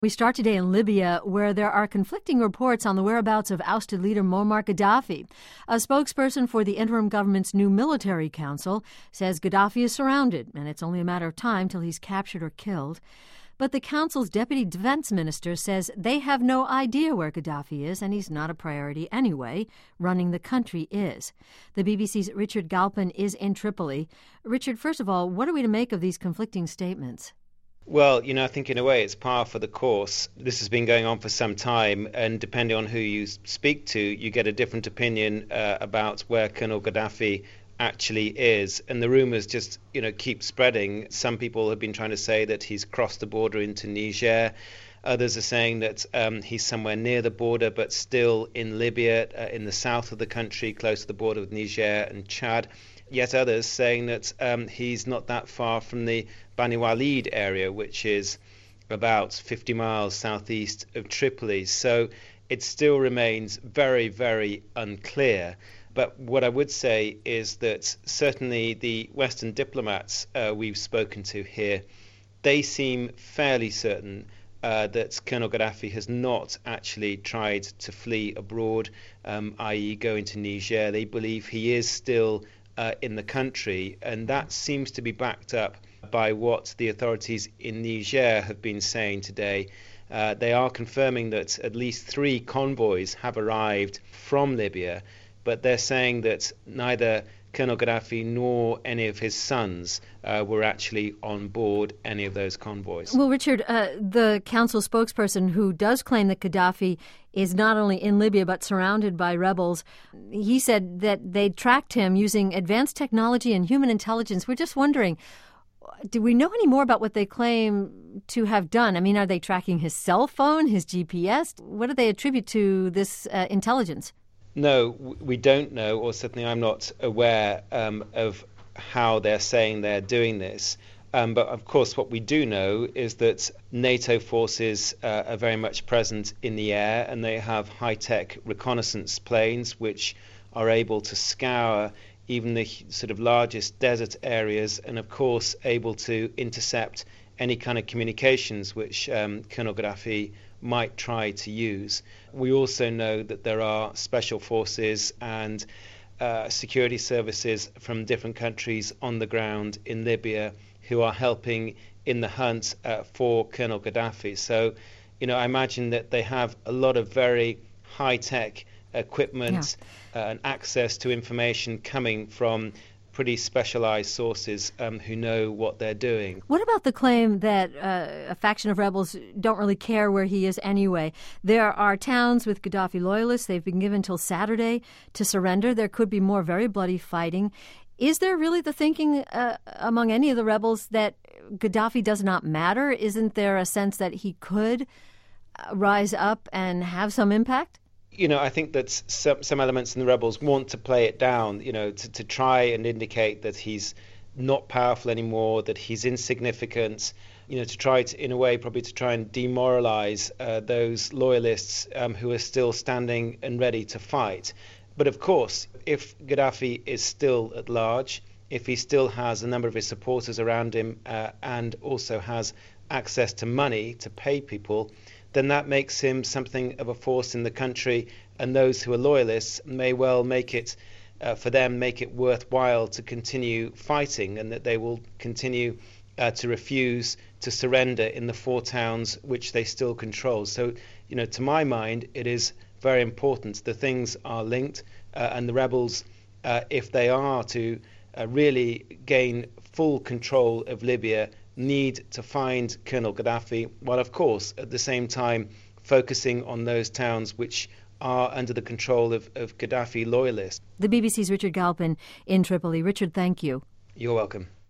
We start today in Libya, where there are conflicting reports on the whereabouts of ousted leader Muammar Gaddafi. A spokesperson for the interim government's new military council says Gaddafi is surrounded, and it's only a matter of time till he's captured or killed. But the council's deputy defense minister says they have no idea where Gaddafi is, and he's not a priority anyway. Running the country is. The BBC's Richard Galpin is in Tripoli. Richard, first of all, what are we to make of these conflicting statements? Well, I think in a way it's par for the course. This has been going on for some time, and depending on who you speak to, you get a different opinion about where Colonel Gaddafi actually is. And the rumours just, keep spreading. Some people have been trying to say that he's crossed the border into Niger. Others are saying that he's somewhere near the border, but still in Libya, in the south of the country, close to the border with Niger and Chad. Yet others saying that he's not that far from the Bani Walid area, which is about 50 miles southeast of Tripoli. So it still remains very, very unclear. But what I would say is that certainly the Western diplomats we've spoken to here, they seem fairly certain that Colonel Gaddafi has not actually tried to flee abroad, i.e. go into Niger. They believe he is still in the country, and that seems to be backed up by what the authorities in Niger have been saying today. They are confirming that at least 3 convoys have arrived from Libya, but they're saying that neither Colonel Gaddafi nor any of his sons were actually on board any of those convoys. Well, Richard, the council spokesperson who does claim that Gaddafi is not only in Libya but surrounded by rebels, he said that they tracked him using advanced technology and human intelligence. We're just wondering, do we know any more about what they claim to have done? I mean, are they tracking his cell phone, his GPS? What do they attribute to this intelligence? No, we don't know, or certainly I'm not aware of how they're saying they're doing this. But of course, what we do know is that NATO forces are very much present in the air, and they have high-tech reconnaissance planes which are able to scour even the sort of largest desert areas, and of course able to intercept any kind of communications which Colonel Gaddafi might try to use. We also know that there are special forces and security services from different countries on the ground in Libya who are helping in the hunt for Colonel Gaddafi. So, I imagine that they have a lot of very high-tech equipment and access to information coming from pretty specialized sources who know what they're doing. What about the claim that a faction of rebels don't really care where he is anyway? There are towns with Gaddafi loyalists. They've been given till Saturday to surrender. There could be more very bloody fighting. Is there really the thinking among any of the rebels that Gaddafi does not matter? Isn't there a sense that he could rise up and have some impact? I think that some elements in the rebels want to play it down, to try and indicate that he's not powerful anymore, that he's insignificant, to try to, in a way, probably to try and demoralize those loyalists who are still standing and ready to fight. But of course, if Gaddafi is still at large, if he still has a number of his supporters around him and also has access to money to pay people, then that makes him something of a force in the country, and those who are loyalists may well make it worthwhile to continue fighting, and that they will continue to refuse to surrender in the 4 towns which they still control. So, to my mind, it is very important. The things are linked, and the rebels, if they are to really gain full control of Libya, need to find Colonel Gaddafi, while of course at the same time focusing on those towns which are under the control of Gaddafi loyalists. The BBC's Richard Galpin in Tripoli. Richard, thank you. You're welcome.